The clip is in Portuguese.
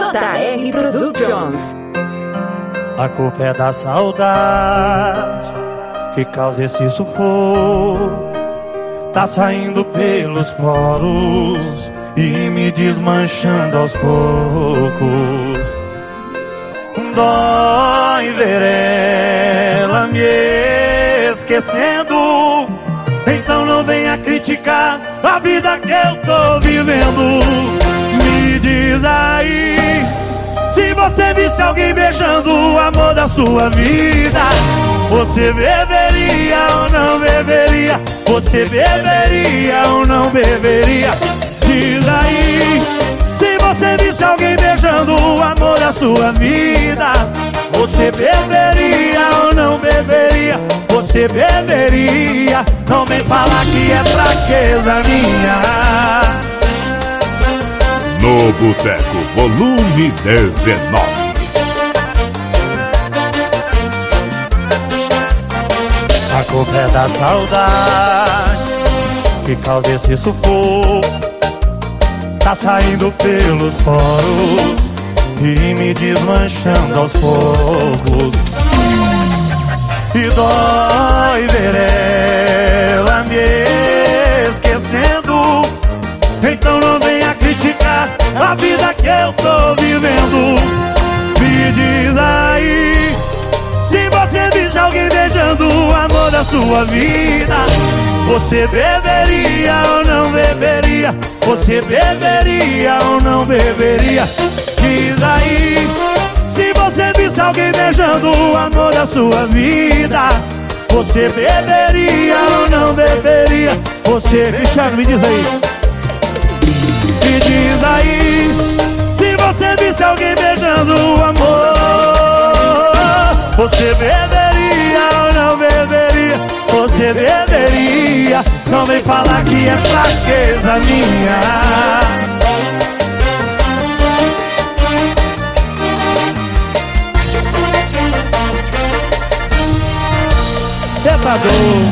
JR Productions. A culpa é da saudade que causa esse sufoco. Tá saindo pelos poros e me desmanchando aos poucos. Dói ver ela me esquecendo. Então não venha criticar a vida que eu tô vivendo. Me diz aí, se você visse alguém beijando o amor da sua vida, você beberia ou não beberia? Você beberia ou não beberia? Diz aí, se você visse alguém beijando o amor da sua vida, você beberia ou não beberia? Você beberia? Não vem falar que é fraqueza minha. No Boteco, volume 19. A culpa é da saudade que causa esse sufoco. Tá saindo pelos poros e me desmanchando aos poucos. E dói ver ela me esquecendo. Então não venha criticar a vida que eu tô vivendo. Me diz aí, se você visse alguém beijando o amor da sua vida, você beberia ou não beberia? Você beberia ou não beberia? Diz aí, se você visse alguém beijando o amor da sua vida, você beberia ou não beberia? Você, Cristiano, me diz aí. Me diz aí, se você visse alguém beijando o amor, você beberia ou não beberia? Você beberia? Não vem falar que é fraqueza minha. Cê tá doido?